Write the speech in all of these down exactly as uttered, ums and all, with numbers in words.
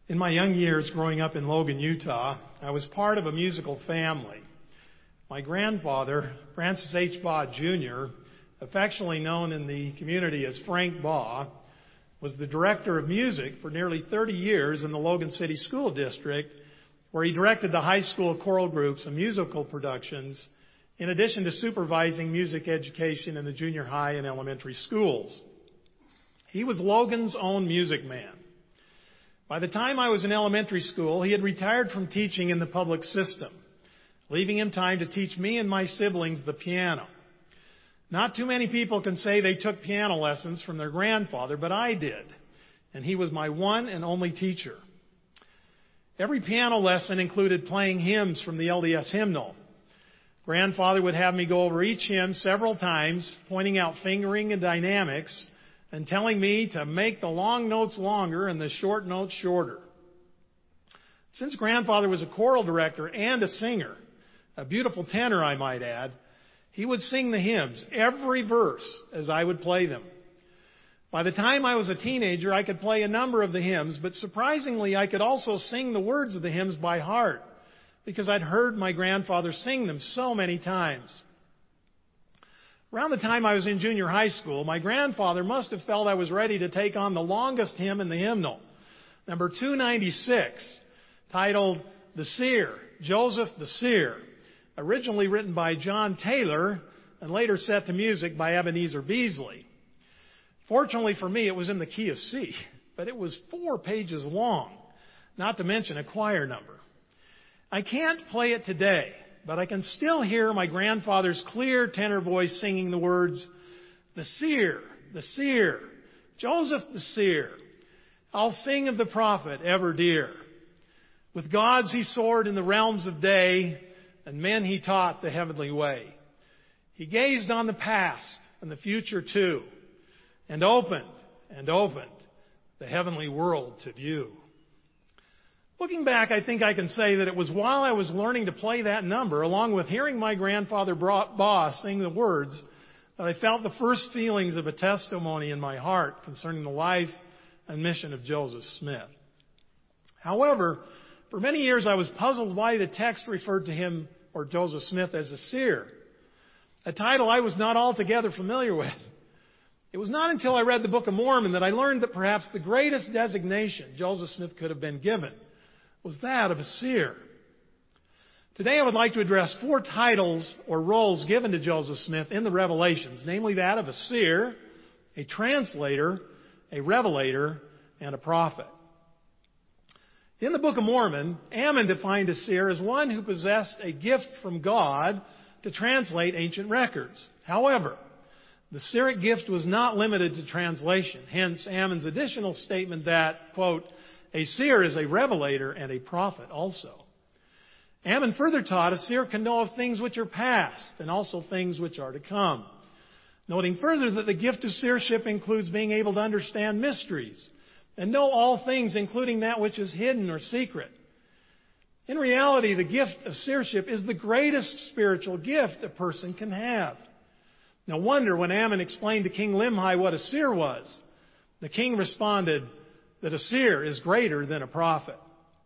In my young years growing up in Logan, Utah, I was part of a musical family. My grandfather, Francis H. Baugh, Junior, affectionately known in the community as Frank Baugh, was the director of music for nearly thirty years in the Logan City School District, where he directed the high school choral groups and musical productions, in addition to supervising music education in the junior high and elementary schools. He was Logan's own music man. By the time I was in elementary school, he had retired from teaching in the public system, leaving him time to teach me and my siblings the piano. Not too many people can say they took piano lessons from their grandfather, but I did, and he was my one and only teacher. Every piano lesson included playing hymns from the L D S hymnal. Grandfather would have me go over each hymn several times, pointing out fingering and dynamics, and telling me to make the long notes longer and the short notes shorter. Since Grandfather was a choral director and a singer, a beautiful tenor I might add, he would sing the hymns, every verse, as I would play them. By the time I was a teenager, I could play a number of the hymns, but surprisingly, I could also sing the words of the hymns by heart, because I'd heard my grandfather sing them so many times. Around the time I was in junior high school, my grandfather must have felt I was ready to take on the longest hymn in the hymnal, number two ninety-six, titled The Seer, Joseph the Seer, originally written by John Taylor and later set to music by Ebenezer Beasley. Fortunately for me, it was in the key of C, but it was four pages long, not to mention a choir number. I can't play it today, but I can still hear my grandfather's clear tenor voice singing the words, "The seer, the seer, Joseph the seer, I'll sing of the prophet ever dear. With gods he soared in the realms of day, and men he taught the heavenly way. He gazed on the past and the future too, and opened and opened the heavenly world to view." Looking back, I think I can say that it was while I was learning to play that number, along with hearing my grandfather Baugh sing the words, that I felt the first feelings of a testimony in my heart concerning the life and mission of Joseph Smith. However, for many years I was puzzled why the text referred to him, or Joseph Smith, as a seer, a title I was not altogether familiar with. It was not until I read the Book of Mormon that I learned that perhaps the greatest designation Joseph Smith could have been given was that of a seer. Today I would like to address four titles or roles given to Joseph Smith in the Revelations, namely that of a seer, a translator, a revelator, and a prophet. In the Book of Mormon, Ammon defined a seer as one who possessed a gift from God to translate ancient records. However, the seeric gift was not limited to translation. Hence, Ammon's additional statement that, quote, "A seer is a revelator and a prophet also." Ammon further taught a seer can know of things which are past and also things which are to come, noting further that the gift of seership includes being able to understand mysteries and know all things, including that which is hidden or secret. In reality, the gift of seership is the greatest spiritual gift a person can have. No wonder when Ammon explained to King Limhi what a seer was, the king responded that a seer is greater than a prophet.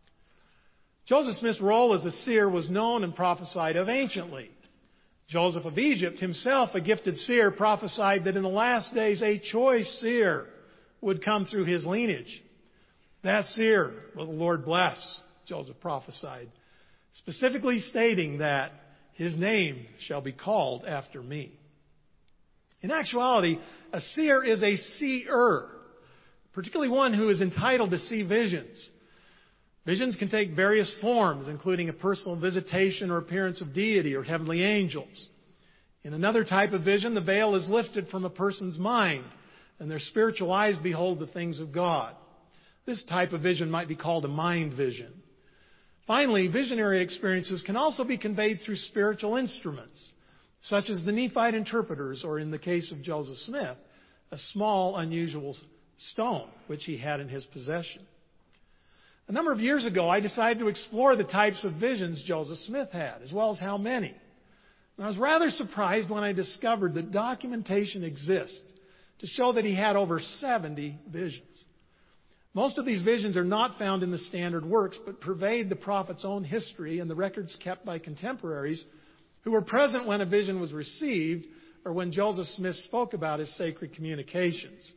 Joseph Smith's role as a seer was known and prophesied of anciently. Joseph of Egypt, himself a gifted seer, prophesied that in the last days a choice seer would come through his lineage. That seer will the Lord bless, Joseph prophesied, specifically stating that his name shall be called after me. In actuality, a seer is a seer, particularly one who is entitled to see visions. Visions can take various forms, including a personal visitation or appearance of deity or heavenly angels. In another type of vision, the veil is lifted from a person's mind, and their spiritual eyes behold the things of God. This type of vision might be called a mind vision. Finally, visionary experiences can also be conveyed through spiritual instruments, such as the Nephite interpreters, or in the case of Joseph Smith, a small, unusual stone which he had in his possession. A number of years ago, I decided to explore the types of visions Joseph Smith had, as well as how many. And I was rather surprised when I discovered that documentation exists to show that he had over seventy visions. Most of these visions are not found in the standard works, but pervade the prophet's own history and the records kept by contemporaries who were present when a vision was received or when Joseph Smith spoke about his sacred communications.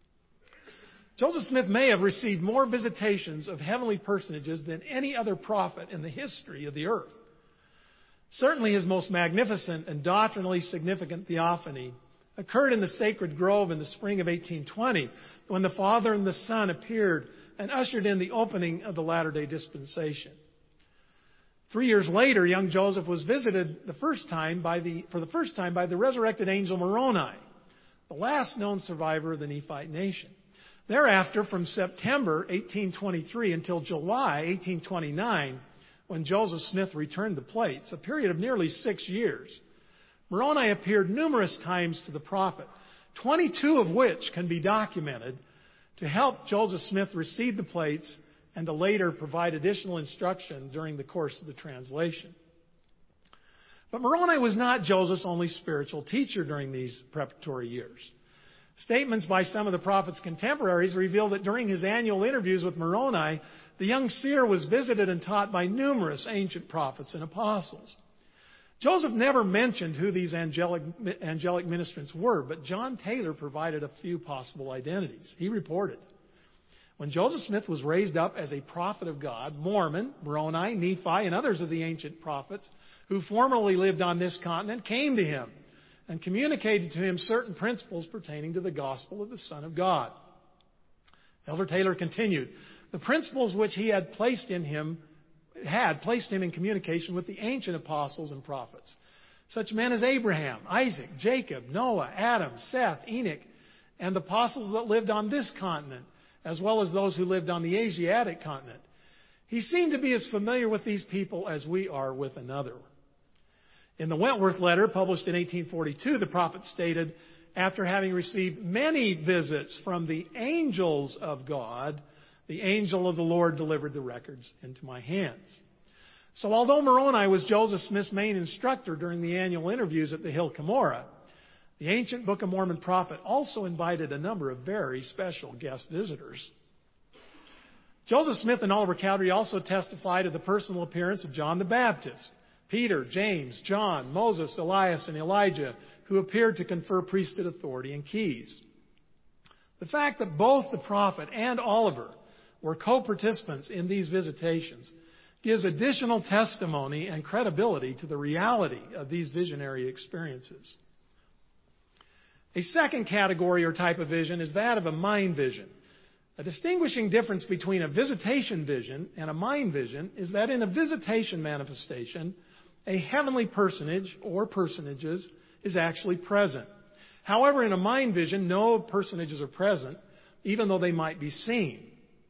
Joseph Smith may have received more visitations of heavenly personages than any other prophet in the history of the earth. Certainly his most magnificent and doctrinally significant theophany occurred in the Sacred Grove in the spring of eighteen twenty, when the Father and the Son appeared and ushered in the opening of the Latter-day Dispensation. Three years later, young Joseph was visited the first time by the, for the first time by the resurrected angel Moroni, the last known survivor of the Nephite nation. Thereafter, from September eighteen twenty-three until July eighteen twenty-nine, when Joseph Smith returned the plates, a period of nearly six years, Moroni appeared numerous times to the prophet, twenty-two of which can be documented to help Joseph Smith receive the plates and to later provide additional instruction during the course of the translation. But Moroni was not Joseph's only spiritual teacher during these preparatory years. Statements by some of the prophet's contemporaries reveal that during his annual interviews with Moroni, the young seer was visited and taught by numerous ancient prophets and apostles. Joseph never mentioned who these angelic, angelic ministrants were, but John Taylor provided a few possible identities. He reported, when Joseph Smith was raised up as a prophet of God, Mormon, Moroni, Nephi, and others of the ancient prophets who formerly lived on this continent came to him and communicated to him certain principles pertaining to the gospel of the Son of God. Elder Taylor continued, the principles which he had placed in him had placed him in communication with the ancient apostles and prophets, such men as Abraham, Isaac, Jacob, Noah, Adam, Seth, Enoch, and the apostles that lived on this continent, as well as those who lived on the Asiatic continent. He seemed to be as familiar with these people as we are with another. In the Wentworth letter, published in eighteen forty-two, the prophet stated, after having received many visits from the angels of God, the angel of the Lord delivered the records into my hands. So although Moroni was Joseph Smith's main instructor during the annual interviews at the Hill Cumorah, the ancient Book of Mormon prophet also invited a number of very special guest visitors. Joseph Smith and Oliver Cowdery also testified of the personal appearance of John the Baptist, Peter, James, John, Moses, Elias, and Elijah, who appeared to confer priesthood authority and keys. The fact that both the prophet and Oliver were co-participants in these visitations gives additional testimony and credibility to the reality of these visionary experiences. A second category or type of vision is that of a mind vision. A distinguishing difference between a visitation vision and a mind vision is that in a visitation manifestation, a heavenly personage or personages is actually present. However, in a mind vision, no personages are present, even though they might be seen.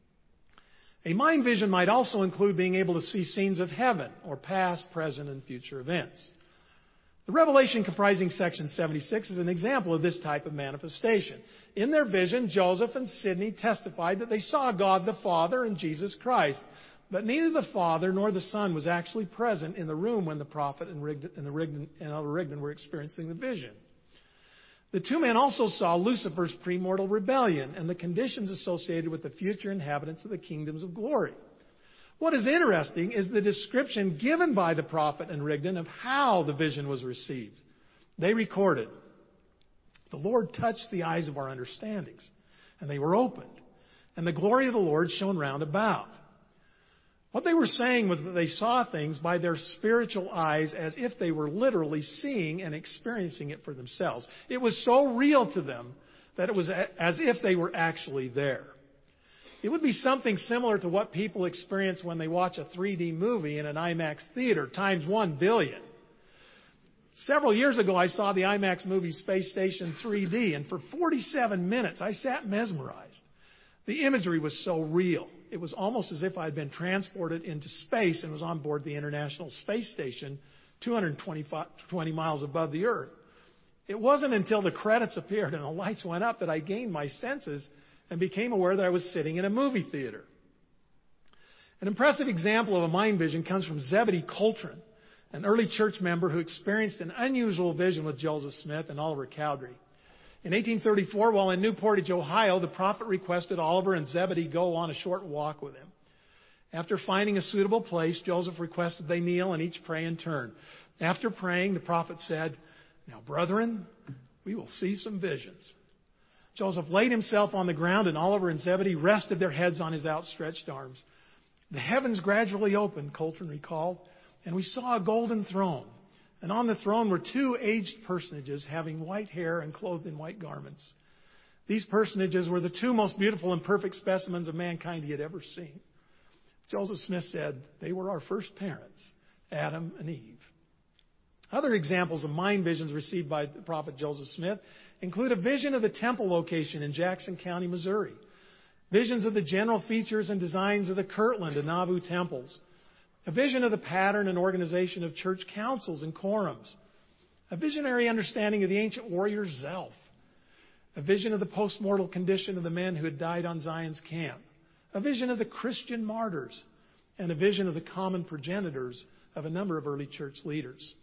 A mind vision might also include being able to see scenes of heaven or past, present, and future events. The Revelation comprising section seventy-six is an example of this type of manifestation. In their vision, Joseph and Sidney testified that they saw God the Father and Jesus Christ, but neither the Father nor the Son was actually present in the room when the prophet and, Rigdon, and, the Rigdon, and Elder Rigdon were experiencing the vision. The two men also saw Lucifer's premortal rebellion and the conditions associated with the future inhabitants of the kingdoms of glory. What is interesting is the description given by the prophet and Rigdon of how the vision was received. They recorded, the Lord touched the eyes of our understandings, and they were opened, and the glory of the Lord shone round about. What they were saying was that they saw things by their spiritual eyes as if they were literally seeing and experiencing it for themselves. It was so real to them that it was as if they were actually there. It would be something similar to what people experience when they watch a three D movie in an IMAX theater, times one billion. Several years ago, I saw the IMAX movie Space Station three D, and for forty-seven minutes, I sat mesmerized. The imagery was so real. It was almost as if I had been transported into space and was on board the International Space Station, two hundred twenty miles above the Earth. It wasn't until the credits appeared and the lights went up that I gained my senses and became aware that I was sitting in a movie theater. An impressive example of a mind vision comes from Zebedee Coltrane, an early church member who experienced an unusual vision with Joseph Smith and Oliver Cowdery. In eighteen thirty-four, while in New Portage, Ohio, the prophet requested Oliver and Zebedee go on a short walk with him. After finding a suitable place, Joseph requested they kneel and each pray in turn. After praying, the prophet said, "Now, brethren, we will see some visions." Joseph laid himself on the ground, and Oliver and Zebedee rested their heads on his outstretched arms. The heavens gradually opened, Coltrane recalled, and we saw a golden throne. And on the throne were two aged personages having white hair and clothed in white garments. These personages were the two most beautiful and perfect specimens of mankind he had ever seen. Joseph Smith said they were our first parents, Adam and Eve. Other examples of mind visions received by the prophet Joseph Smith include a vision of the temple location in Jackson County, Missouri, visions of the general features and designs of the Kirtland and Nauvoo temples, a vision of the pattern and organization of church councils and quorums, a visionary understanding of the ancient warrior Zelph, a vision of the post-mortal condition of the men who had died on Zion's camp, a vision of the Christian martyrs, and a vision of the common progenitors of a number of early church leaders.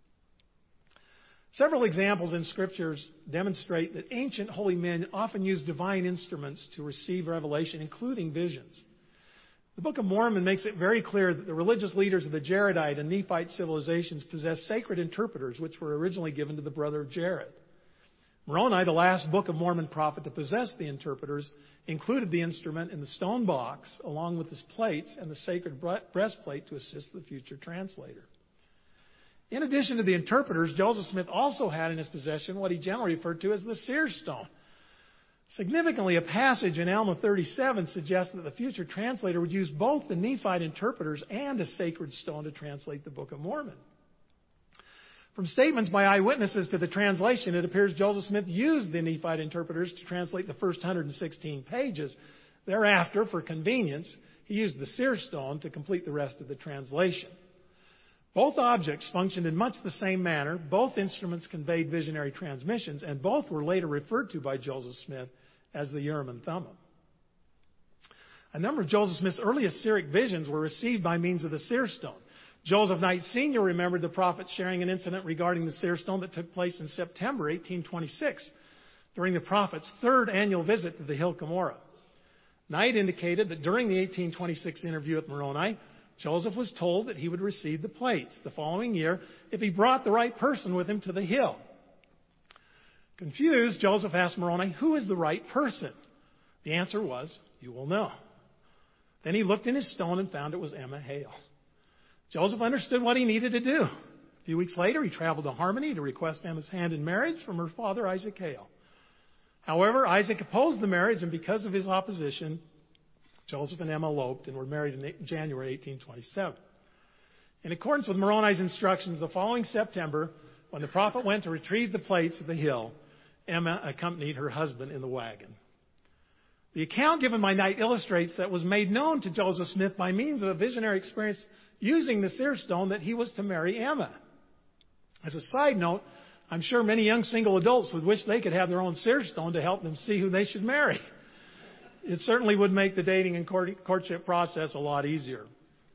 Several examples in Scriptures demonstrate that ancient holy men often used divine instruments to receive revelation, including visions. The Book of Mormon makes it very clear that the religious leaders of the Jaredite and Nephite civilizations possessed sacred interpreters, which were originally given to the brother of Jared. Moroni, the last Book of Mormon prophet to possess the interpreters, included the instrument in the stone box, along with his plates and the sacred breastplate to assist the future translator. In addition to the interpreters, Joseph Smith also had in his possession what he generally referred to as the seer stone. Significantly, a passage in Alma thirty-seven suggests that the future translator would use both the Nephite interpreters and a sacred stone to translate the Book of Mormon. From statements by eyewitnesses to the translation, it appears Joseph Smith used the Nephite interpreters to translate the first one hundred sixteen pages. Thereafter, for convenience, he used the seer stone to complete the rest of the translation. Both objects functioned in much the same manner, both instruments conveyed visionary transmissions, and both were later referred to by Joseph Smith as the Urim and Thummim. A number of Joseph Smith's early Assyric visions were received by means of the seer stone. Joseph Knight Senior remembered the prophet sharing an incident regarding the seer stone that took place in September eighteen twenty-six during the prophet's third annual visit to the Hill Cumorah. Knight indicated that during the eighteen twenty-six interview with Moroni, Joseph was told that he would receive the plates the following year if he brought the right person with him to the hill. Confused, Joseph asked Moroni, "Who is the right person?" The answer was, "You will know." Then he looked in his stone and found it was Emma Hale. Joseph understood what he needed to do. A few weeks later, he traveled to Harmony to request Emma's hand in marriage from her father, Isaac Hale. However, Isaac opposed the marriage, and because of his opposition, Joseph and Emma eloped and were married in January eighteen twenty-seven. In accordance with Moroni's instructions, the following September, when the prophet went to retrieve the plates at the hill, Emma accompanied her husband in the wagon. The account given by Knight illustrates that it was made known to Joseph Smith by means of a visionary experience using the seer stone that he was to marry Emma. As a side note, I'm sure many young single adults would wish they could have their own seer stone to help them see who they should marry. It certainly would make the dating and courtship process a lot easier.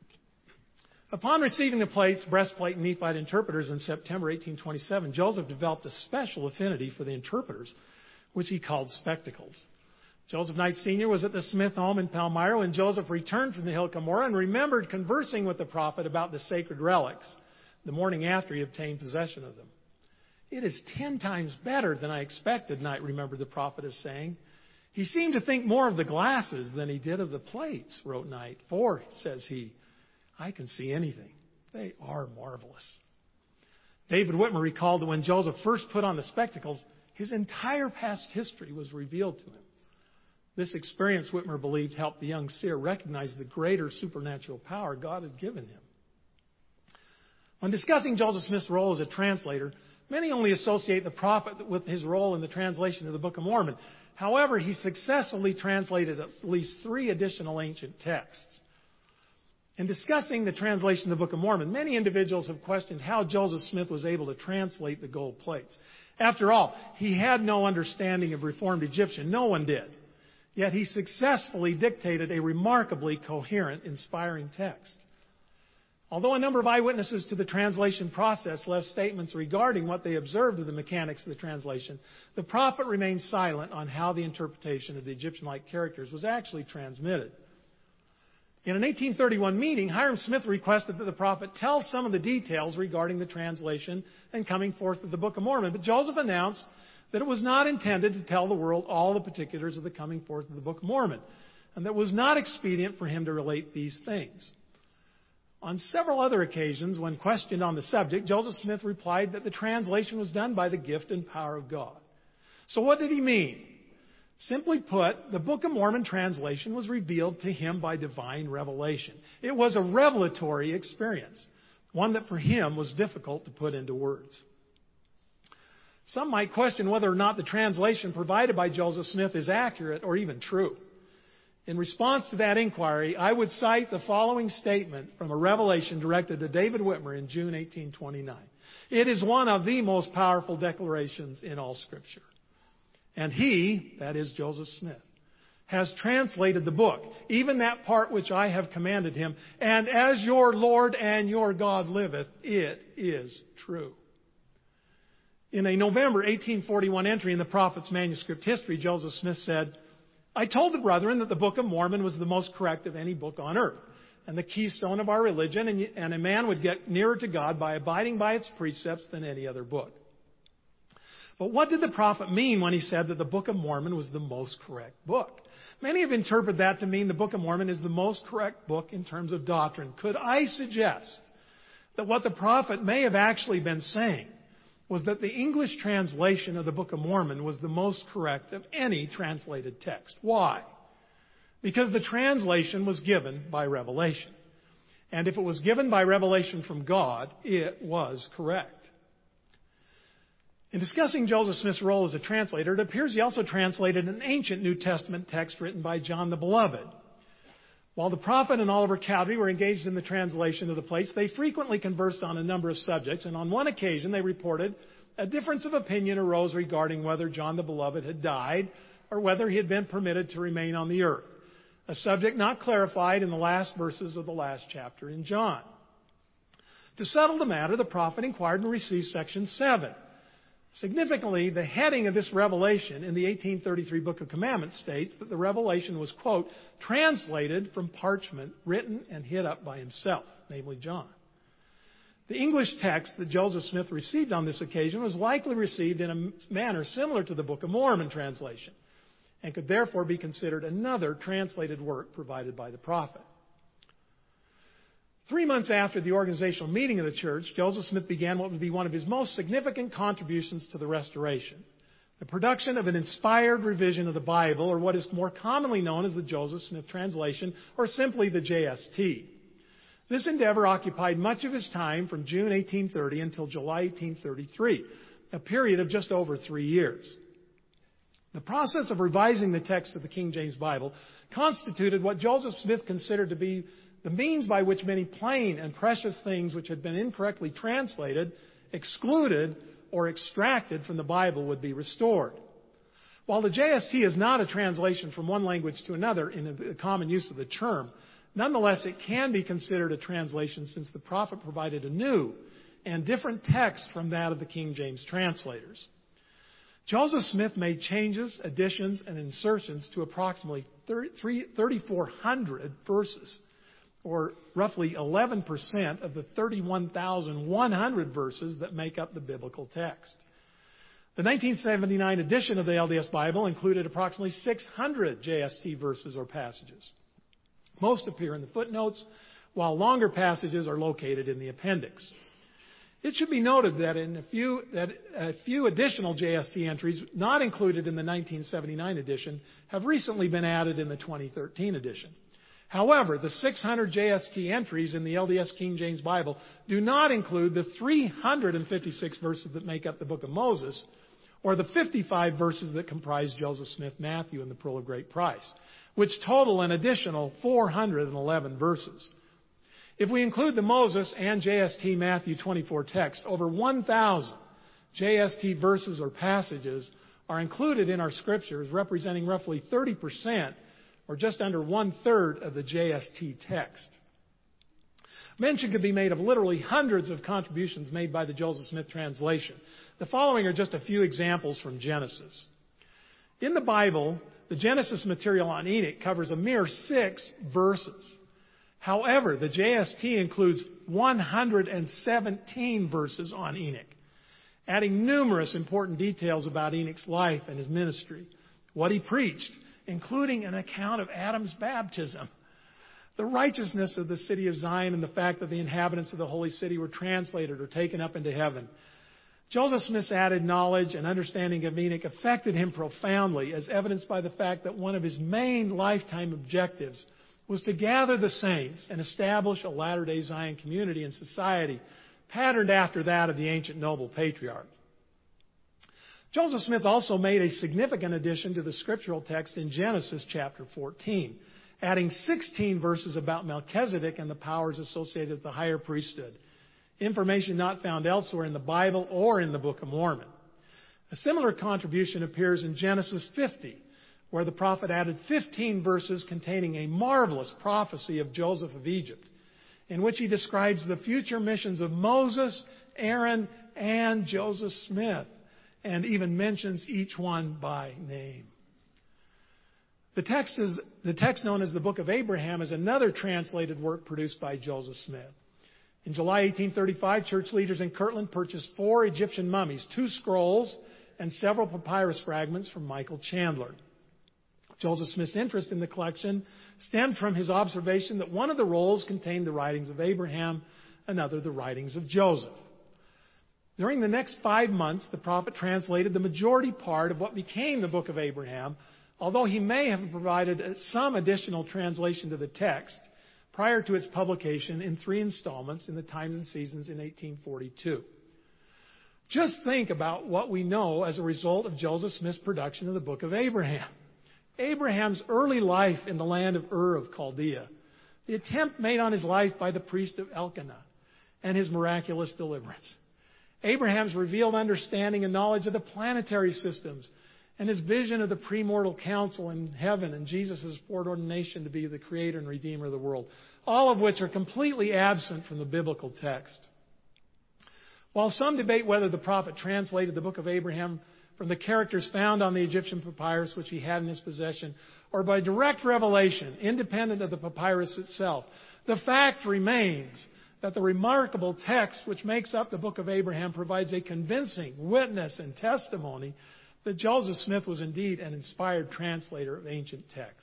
Upon receiving the plates, breastplate, and Nephite interpreters in September eighteen twenty-seven, Joseph developed a special affinity for the interpreters, which he called spectacles. Joseph Knight Senior was at the Smith home in Palmyra when Joseph returned from the Hill Cumorah and remembered conversing with the prophet about the sacred relics the morning after he obtained possession of them. "It is ten times better than I expected," Knight remembered the prophet as saying. "He seemed to think more of the glasses than he did of the plates," wrote Knight. "For," says he, "I can see anything. They are marvelous." David Whitmer recalled that when Joseph first put on the spectacles, his entire past history was revealed to him. This experience, Whitmer believed, helped the young seer recognize the greater supernatural power God had given him. When discussing Joseph Smith's role as a translator, many only associate the prophet with his role in the translation of the Book of Mormon. However, he successfully translated at least three additional ancient texts. In discussing the translation of the Book of Mormon, many individuals have questioned how Joseph Smith was able to translate the gold plates. After all, he had no understanding of Reformed Egyptian. No one did. Yet he successfully dictated a remarkably coherent, inspiring text. Although a number of eyewitnesses to the translation process left statements regarding what they observed of the mechanics of the translation, the prophet remained silent on how the interpretation of the Egyptian-like characters was actually transmitted. In an eighteen thirty-one meeting, Hiram Smith requested that the prophet tell some of the details regarding the translation and coming forth of the Book of Mormon, but Joseph announced that it was not intended to tell the world all the particulars of the coming forth of the Book of Mormon, and that it was not expedient for him to relate these things. On several other occasions, when questioned on the subject, Joseph Smith replied that the translation was done by the gift and power of God. So what did he mean? Simply put, the Book of Mormon translation was revealed to him by divine revelation. It was a revelatory experience, one that for him was difficult to put into words. Some might question whether or not the translation provided by Joseph Smith is accurate or even true. In response to that inquiry, I would cite the following statement from a revelation directed to David Whitmer in June eighteen twenty-nine. It is one of the most powerful declarations in all Scripture. And he, that is Joseph Smith, has translated the book, even that part which I have commanded him, and as your Lord and your God liveth, it is true. In a November eighteen forty-one entry in the Prophet's Manuscript History, Joseph Smith said, I told the brethren that the Book of Mormon was the most correct of any book on earth, and the keystone of our religion, and, and a man would get nearer to God by abiding by its precepts than any other book. But what did the prophet mean when he said that the Book of Mormon was the most correct book? Many have interpreted that to mean the Book of Mormon is the most correct book in terms of doctrine. Could I suggest that what the prophet may have actually been saying was that the English translation of the Book of Mormon was the most correct of any translated text? Why? Because the translation was given by revelation. And if it was given by revelation from God, it was correct. In discussing Joseph Smith's role as a translator, it appears he also translated an ancient New Testament text written by John the Beloved. While the prophet and Oliver Cowdery were engaged in the translation of the plates, they frequently conversed on a number of subjects, and on one occasion they reported a difference of opinion arose regarding whether John the Beloved had died or whether he had been permitted to remain on the earth, a subject not clarified in the last verses of the last chapter in John. To settle the matter, the prophet inquired and received section seven. Significantly, the heading of this revelation in the eighteen thirty-three Book of Commandments states that the revelation was, quote, translated from parchment written and hid up by himself, namely John. The English text that Joseph Smith received on this occasion was likely received in a manner similar to the Book of Mormon translation, and could therefore be considered another translated work provided by the prophet. Three months after the organizational meeting of the church, Joseph Smith began what would be one of his most significant contributions to the restoration, the production of an inspired revision of the Bible, or what is more commonly known as the Joseph Smith translation, or simply the J S T. This endeavor occupied much of his time from June eighteen thirty until July eighteen thirty-three, a period of just over three years. The process of revising the text of the King James Bible constituted what Joseph Smith considered to be the means by which many plain and precious things which had been incorrectly translated, excluded, or extracted from the Bible would be restored. While the J S T is not a translation from one language to another in the common use of the term, nonetheless it can be considered a translation since the prophet provided a new and different text from that of the King James translators. Joseph Smith made changes, additions, and insertions to approximately thirty-four hundred verses, or roughly eleven percent of the thirty-one thousand one hundred verses that make up the biblical text. The nineteen seventy-nine edition of the L D S Bible included approximately six hundred J S T verses or passages. Most appear in the footnotes, while longer passages are located in the appendix. It should be noted that, in a few, that a few additional J S T entries not included in the nineteen seventy-nine edition have recently been added in the twenty thirteen edition. However, the six hundred J S T entries in the L D S King James Bible do not include the three hundred fifty-six verses that make up the Book of Moses, or the fifty-five verses that comprise Joseph Smith Matthew and the Pearl of Great Price, which total an additional four hundred eleven verses. If we include the Moses and J S T Matthew twenty-four text, over one thousand J S T verses or passages are included in our scriptures, representing roughly thirty percent, or just under one-third of the J S T text. Mention could be made of literally hundreds of contributions made by the Joseph Smith translation. The following are just a few examples from Genesis. In the Bible, the Genesis material on Enoch covers a mere six verses. However, the J S T includes one hundred seventeen verses on Enoch, adding numerous important details about Enoch's life and his ministry, what he preached, including an account of Adam's baptism, the righteousness of the city of Zion, and the fact that the inhabitants of the holy city were translated or taken up into heaven. Joseph Smith's added knowledge and understanding of Enoch affected him profoundly, as evidenced by the fact that one of his main lifetime objectives was to gather the saints and establish a Latter-day Zion community and society patterned after that of the ancient noble patriarch. Joseph Smith also made a significant addition to the scriptural text in Genesis chapter fourteen, adding sixteen verses about Melchizedek and the powers associated with the higher priesthood, information not found elsewhere in the Bible or in the Book of Mormon. A similar contribution appears in Genesis fifty, where the prophet added fifteen verses containing a marvelous prophecy of Joseph of Egypt, in which he describes the future missions of Moses, Aaron, and Joseph Smith, and even mentions each one by name. The text, is, the text known as the Book of Abraham is another translated work produced by Joseph Smith. In July eighteen thirty-five, church leaders in Kirtland purchased four Egyptian mummies, two scrolls, and several papyrus fragments from Michael Chandler. Joseph Smith's interest in the collection stemmed from his observation that one of the rolls contained the writings of Abraham, another the writings of Joseph. During the next five months, the prophet translated the majority part of what became the Book of Abraham, although he may have provided some additional translation to the text prior to its publication in three installments in the Times and Seasons in eighteen forty-two. Just think about what we know as a result of Joseph Smith's production of the Book of Abraham. Abraham's early life in the land of Ur of Chaldea, the attempt made on his life by the priest of Elkanah, and his miraculous deliverance. Abraham's revealed understanding and knowledge of the planetary systems, and his vision of the premortal council in heaven, and Jesus' foreordination to be the creator and redeemer of the world, all of which are completely absent from the biblical text. While some debate whether the prophet translated the Book of Abraham from the characters found on the Egyptian papyrus which he had in his possession, or by direct revelation, independent of the papyrus itself, the fact remains that the remarkable text which makes up the Book of Abraham provides a convincing witness and testimony that Joseph Smith was indeed an inspired translator of ancient texts.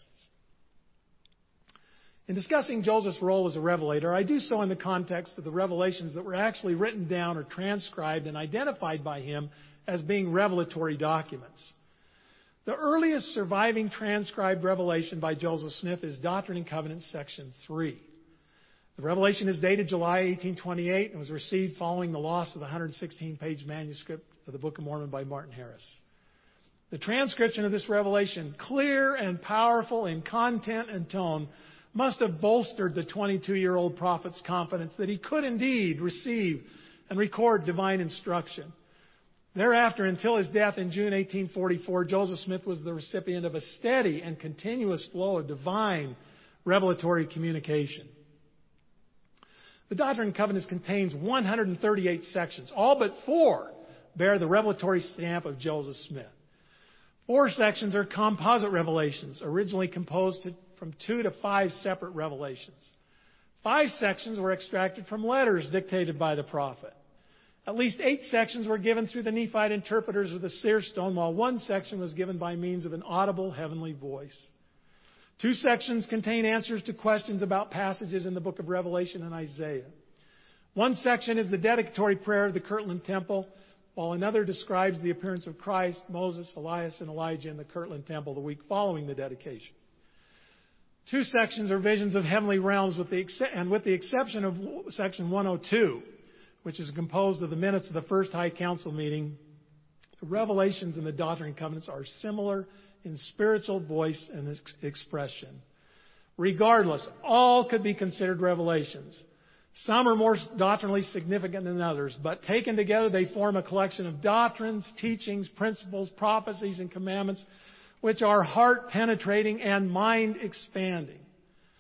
In discussing Joseph's role as a revelator, I do so in the context of the revelations that were actually written down or transcribed and identified by him as being revelatory documents. The earliest surviving transcribed revelation by Joseph Smith is Doctrine and Covenants, section three. The revelation is dated July eighteen twenty-eight and was received following the loss of the one hundred sixteen page manuscript of the Book of Mormon by Martin Harris. The transcription of this revelation, clear and powerful in content and tone, must have bolstered the twenty-two-year-old prophet's confidence that he could indeed receive and record divine instruction. Thereafter, until his death in June eighteen forty-four, Joseph Smith was the recipient of a steady and continuous flow of divine revelatory communication. The Doctrine and Covenants contains one hundred thirty-eight sections. All but four bear the revelatory stamp of Joseph Smith. Four sections are composite revelations, originally composed from two to five separate revelations. Five sections were extracted from letters dictated by the prophet. At least eight sections were given through the Nephite interpreters of the seer stone, while one section was given by means of an audible heavenly voice. Two sections contain answers to questions about passages in the book of Revelation and Isaiah. One section is the dedicatory prayer of the Kirtland Temple, while another describes the appearance of Christ, Moses, Elias, and Elijah in the Kirtland Temple the week following the dedication. Two sections are visions of heavenly realms, with the ex- and with the exception of section one oh two, which is composed of the minutes of the first High Council meeting, the revelations in the Doctrine and Covenants are similar in spiritual voice and ex- expression. Regardless, all could be considered revelations. Some are more doctrinally significant than others, but taken together they form a collection of doctrines, teachings, principles, prophecies, and commandments which are heart-penetrating and mind-expanding.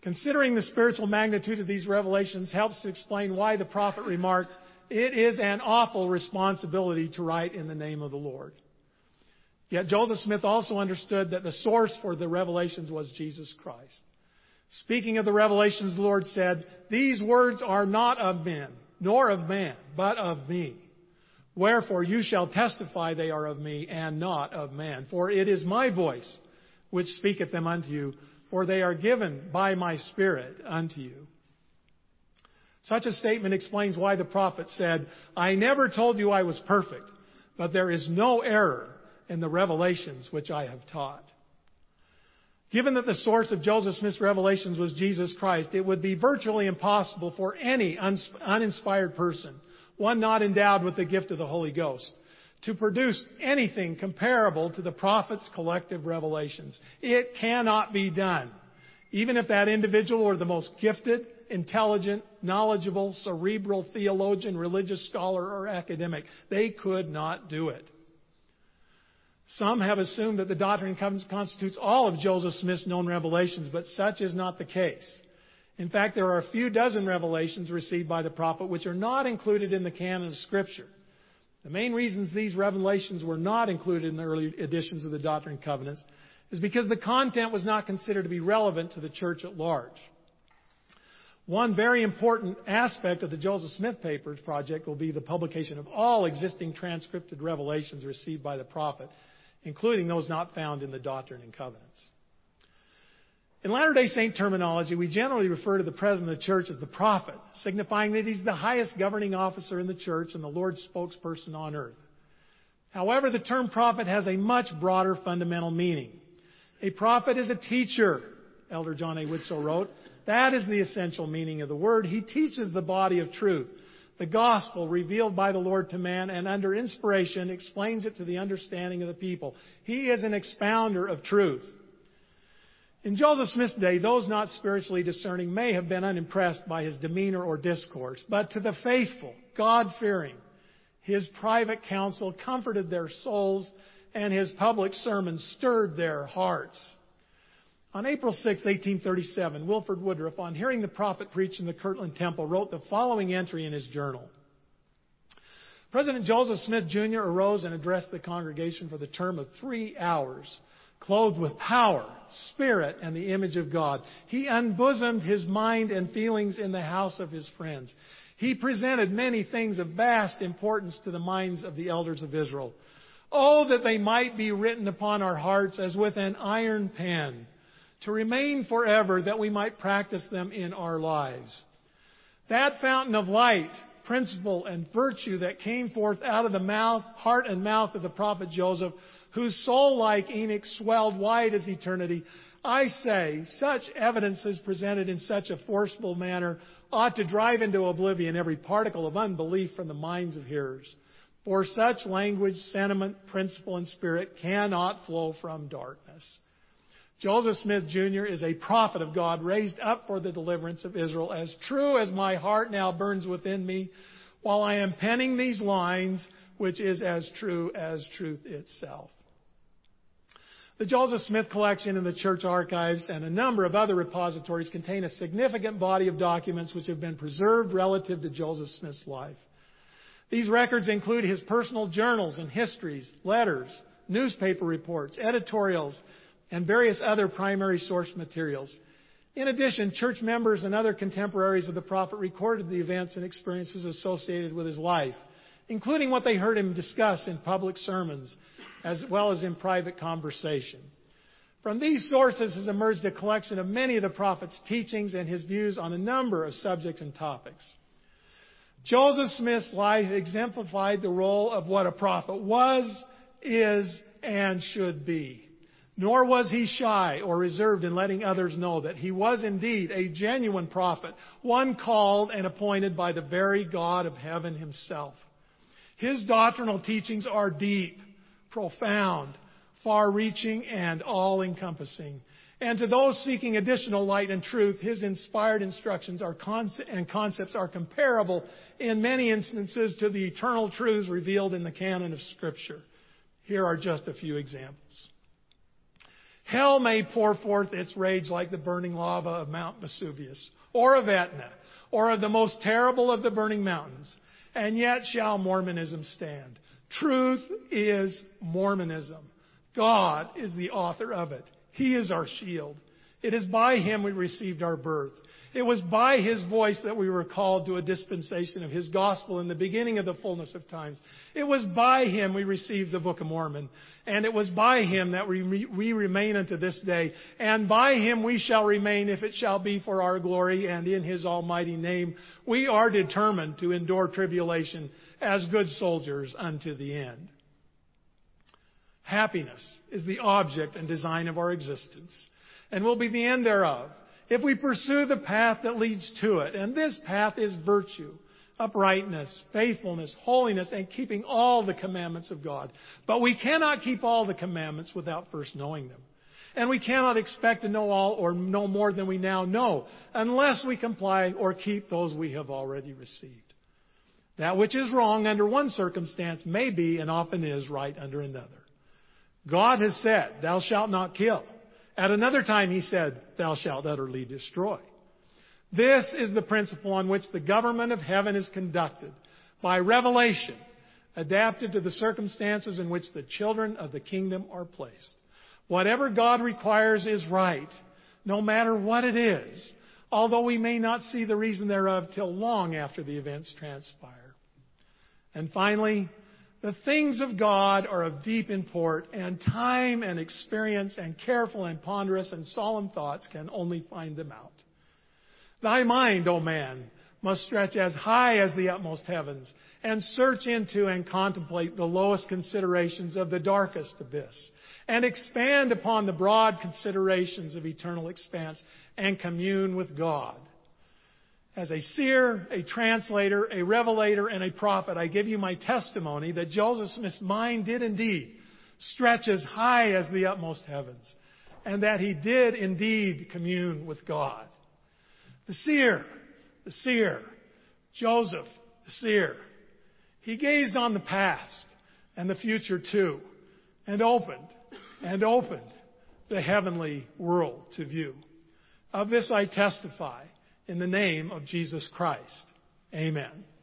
Considering the spiritual magnitude of these revelations helps to explain why the prophet remarked, "It is an awful responsibility to write in the name of the Lord." Yet Joseph Smith also understood that the source for the revelations was Jesus Christ. Speaking of the revelations, the Lord said, "These words are not of men, nor of man, but of me. Wherefore you shall testify they are of me, and not of man. For it is my voice which speaketh them unto you, for they are given by my Spirit unto you." Such a statement explains why the prophet said, "I never told you I was perfect, but there is no error in the revelations which I have taught." Given that the source of Joseph Smith's revelations was Jesus Christ, it would be virtually impossible for any uninspired person, one not endowed with the gift of the Holy Ghost, to produce anything comparable to the prophet's collective revelations. It cannot be done. Even if that individual were the most gifted, intelligent, knowledgeable, cerebral theologian, religious scholar, or academic, they could not do it. Some have assumed that the Doctrine and Covenants constitutes all of Joseph Smith's known revelations, but such is not the case. In fact, there are a few dozen revelations received by the prophet which are not included in the canon of Scripture. The main reasons these revelations were not included in the early editions of the Doctrine and Covenants is because the content was not considered to be relevant to the church at large. One very important aspect of the Joseph Smith Papers project will be the publication of all existing transcripted revelations received by the prophet, including those not found in the Doctrine and Covenants. In Latter-day Saint terminology, we generally refer to the President of the Church as the prophet, signifying that he's the highest governing officer in the church and the Lord's spokesperson on earth. However, the term prophet has a much broader fundamental meaning. A prophet is a teacher, Elder John A. Widtsoe wrote. That is the essential meaning of the word. He teaches the body of truth, the gospel revealed by the Lord to man, and under inspiration explains it to the understanding of the people. He is an expounder of truth. In Joseph Smith's day, those not spiritually discerning may have been unimpressed by his demeanor or discourse, but to the faithful, God-fearing, his private counsel comforted their souls, and his public sermons stirred their hearts. On April sixth, eighteen thirty-seven, Wilford Woodruff, on hearing the prophet preach in the Kirtland Temple, wrote the following entry in his journal. President Joseph Smith, Junior arose and addressed the congregation for the term of three hours. Clothed with power, spirit, and the image of God, he unbosomed his mind and feelings in the house of his friends. He presented many things of vast importance to the minds of the elders of Israel. Oh, that they might be written upon our hearts as with an iron pen, to remain forever, that we might practice them in our lives. That fountain of light, principle, and virtue that came forth out of the mouth, heart and mouth of the prophet Joseph, whose soul, like Enoch, swelled wide as eternity, I say, such evidences presented in such a forcible manner ought to drive into oblivion every particle of unbelief from the minds of hearers. For such language, sentiment, principle, and spirit cannot flow from darkness. Joseph Smith, Junior is a prophet of God raised up for the deliverance of Israel. As true as my heart now burns within me while I am penning these lines, which is as true as truth itself. The Joseph Smith Collection in the church archives and a number of other repositories contain a significant body of documents which have been preserved relative to Joseph Smith's life. These records include his personal journals and histories, letters, newspaper reports, editorials, and various other primary source materials. In addition, church members and other contemporaries of the prophet recorded the events and experiences associated with his life, including what they heard him discuss in public sermons, as well as in private conversation. From these sources has emerged a collection of many of the prophet's teachings and his views on a number of subjects and topics. Joseph Smith's life exemplified the role of what a prophet was, is, and should be. Nor was he shy or reserved in letting others know that he was indeed a genuine prophet, one called and appointed by the very God of heaven himself. His doctrinal teachings are deep, profound, far-reaching, and all-encompassing. And to those seeking additional light and truth, his inspired instructions are conce- and concepts are comparable in many instances to the eternal truths revealed in the canon of Scripture. Here are just a few examples. Hell may pour forth its rage like the burning lava of Mount Vesuvius, or of Etna, or of the most terrible of the burning mountains. And yet shall Mormonism stand. Truth is Mormonism. God is the author of it. He is our shield. It is by Him we received our birth. It was by His voice that we were called to a dispensation of His gospel in the beginning of the fullness of times. It was by Him we received the Book of Mormon. And it was by Him that we, we remain unto this day. And by Him we shall remain, if it shall be for our glory, and in His almighty name we are determined to endure tribulation as good soldiers unto the end. Happiness is the object and design of our existence, and will be the end thereof, if we pursue the path that leads to it. And this path is virtue, uprightness, faithfulness, holiness, and keeping all the commandments of God. But we cannot keep all the commandments without first knowing them. And we cannot expect to know all or know more than we now know, unless we comply or keep those we have already received. That which is wrong under one circumstance may be, and often is, right under another. God has said, "Thou shalt not kill." At another time He said, "Thou shalt utterly destroy." This is the principle on which the government of heaven is conducted, by revelation, adapted to the circumstances in which the children of the kingdom are placed. Whatever God requires is right, no matter what it is, although we may not see the reason thereof till long after the events transpire. And finally, the things of God are of deep import, and time and experience and careful and ponderous and solemn thoughts can only find them out. Thy mind, O man, must stretch as high as the utmost heavens, and search into and contemplate the lowest considerations of the darkest abyss, and expand upon the broad considerations of eternal expanse, and commune with God. As a seer, a translator, a revelator, and a prophet, I give you my testimony that Joseph Smith's mind did indeed stretch as high as the utmost heavens, and that he did indeed commune with God. The seer, the seer, Joseph, the seer, he gazed on the past and the future too, and opened and opened the heavenly world to view. Of this I testify in the name of Jesus Christ. Amen.